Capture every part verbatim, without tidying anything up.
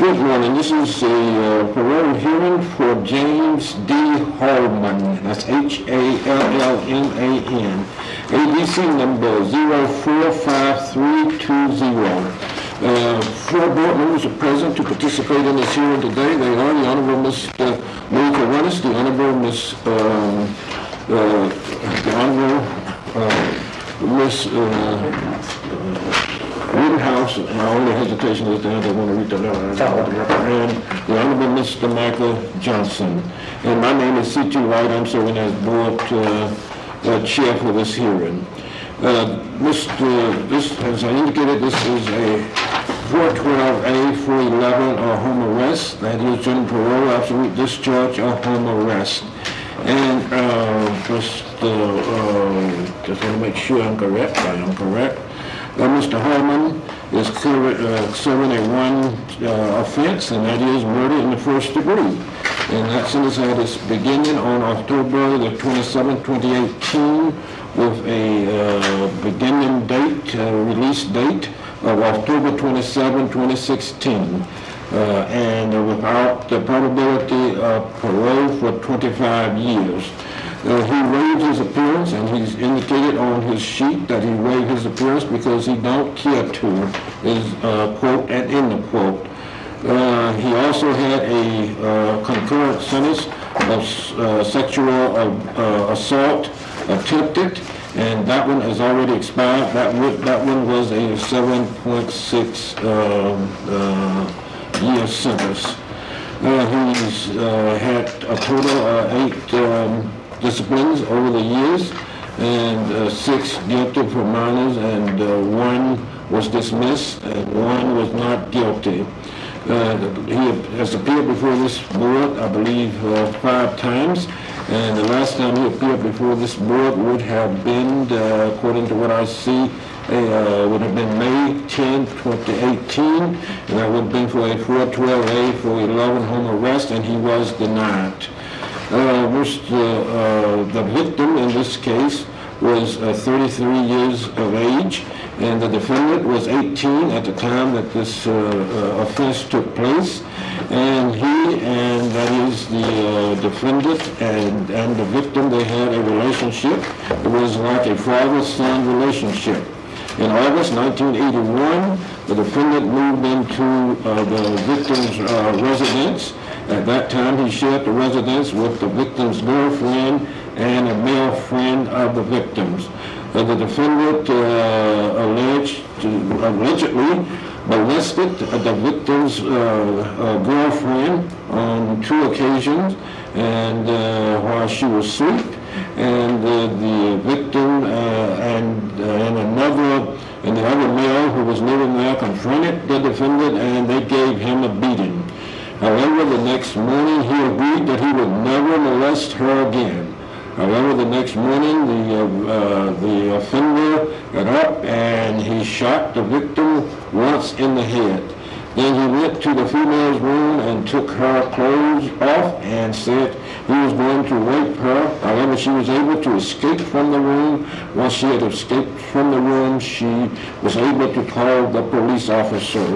Good morning. This is a uh, parole hearing for James D. Hallman. That's H A L L M A N. A D C number zero four five three two zero. Uh, four board members are present to participate in this hearing today. They are the Honorable Mister Louis Corrales, the Honorable Miss um, uh, the Honorable uh, Miss uh, Woodhouse. My only hesitation is that I don't want to read the letter. And the Honorable Mister Michael Johnson. And my name is C T Wright. I'm serving as board uh, uh, chair for this hearing. Uh, Mister This, as I indicated, this is a four twelve A, four eleven, or home arrest. That is general parole, absolute discharge, or home arrest. And uh, just, uh, uh, just want to make sure I'm correct. I am correct. Uh, Mister Hallman is current, uh, serving a one uh, offense, and that is murder in the first degree. And that sentence had its beginning on October the twenty-seventh, twenty eighteen, with a uh, beginning date, uh, release date of October twenty-seventh, twenty sixteen, uh, and uh, without the probability of parole for twenty-five years. Uh, he waived his appearance, and he's indicated on his sheet that he waived his appearance because he don't care to, is uh, quote and in the quote. Uh, he also had a uh, concurrent sentence of uh, sexual uh, assault attempted, and that one has already expired. That one, that one was a seven point six um, uh, year sentence. Uh, he's uh, had a total of eight um, disciplines over the years, and uh, six guilty for minors, and uh, one was dismissed, and one was not guilty. Uh, he has appeared before this board, I believe, uh, five times, and the last time he appeared before this board would have been, uh, according to what I see, uh, would have been May tenth, twenty eighteen, and that would have been for a four twelve A, four eleven home arrest, and he was denied. Uh, Mister Uh, the victim in this case was uh, thirty-three years of age, and the defendant was eighteen at the time that this uh, uh, offense took place. And he, and that is the uh, defendant and, and the victim, they had a relationship. It was like a father-son relationship. In August nineteen eighty-one, the defendant moved into uh, the victim's uh, residence. At that time, he shared the residence with the victim's girlfriend and a male friend of the victims. Uh, the defendant uh, alleged to, allegedly molested the victim's uh, uh, girlfriend on two occasions, and uh, while she was asleep, and uh, the victim uh, and, uh, and another and the other male who was living there confronted the defendant, and they gave him a beating. However, the next morning he agreed that he would never molest her again. However, the next morning the uh, uh, the offender got up and he shot the victim once in the head. Then he went to the female's room and took her clothes off and said he was going to rape her. However, she was able to escape from the room. Once she had escaped from the room, she was able to call the police officers.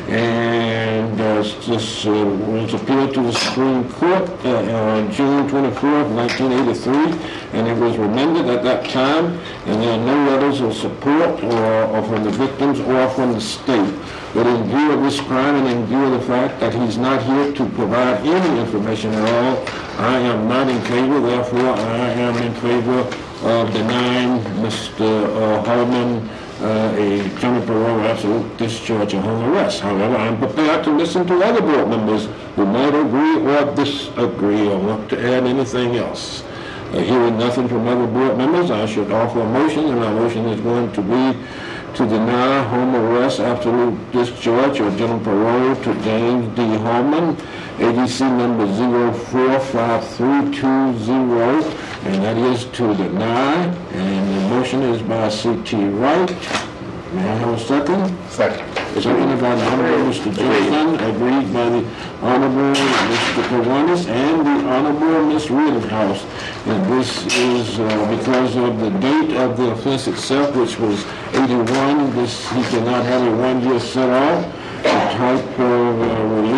And uh, this uh, was appealed to the Supreme Court uh, on June twenty-fourth, nineteen eighty-three, and it was remanded at that time, and there are no letters of support or, or from the victims or from the state. But in view of this crime and in view of the fact that he's not here to provide any information at all, I am not in favor. Therefore, I am in favor of denying Mister Uh, Hallman uh, a general parole, absolute discharge, or home arrest. However, I'm prepared to listen to other board members who might agree or disagree or want to add anything else. Uh, hearing nothing from other board members, I should offer a motion, and my motion is going to be to deny home arrest, absolute discharge, or general parole to James D. Hallman, A D C number zero four five three two zero, and that is to deny. And the motion is by C T Wright. May I have a second? Second. Seconded by the Honorable Mister Johnson, agreed by the Honorable Mister Corrales and the Honorable Miss Woodhouse. And this is uh, because of the date of the offense itself, which was eighty-one. This, he cannot have a one-year set-off. The type of uh, release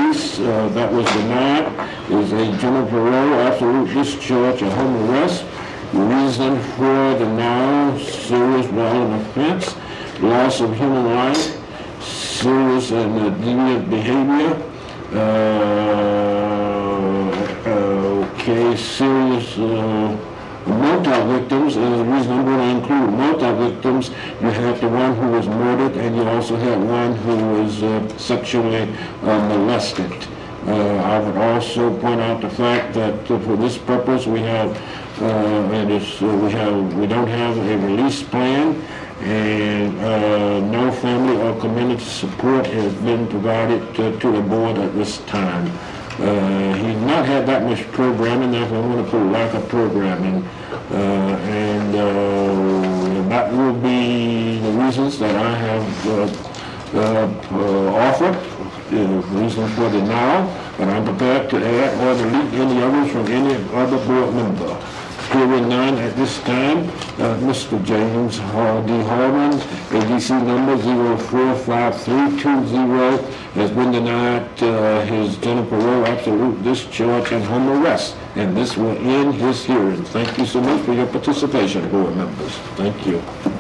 uh, that was denied is a general parole, absolute discharge, or home arrest. Reason for denial: serious violent offense, loss of human life, serious and uh, deviant behavior. Uh, okay, serious uh, multi-victims, and the reason I'm going to include multi-victims, you have the one who was murdered, and you also have one who was uh, sexually uh, molested. Uh, I would also point out the fact that uh, for this purpose we have, uh, and it's, uh, we have, we don't have a release plan, and uh, no family or community support has been provided to, to the board at this time. Uh, he's not had that much programming, therefore I'm going to put lack of programming, uh, and uh, that will be the reasons that I have uh, uh, uh, offered, the reason for denial, but I'm prepared to add or delete any others from any other board member. Hearing none at this time, uh, Mister James Hall D. Hallman, A D C number zero four five three two zero, has been denied uh, his general parole, absolute discharge, and home arrest. And this will end his hearing. Thank you so much for your participation, board members. Thank you.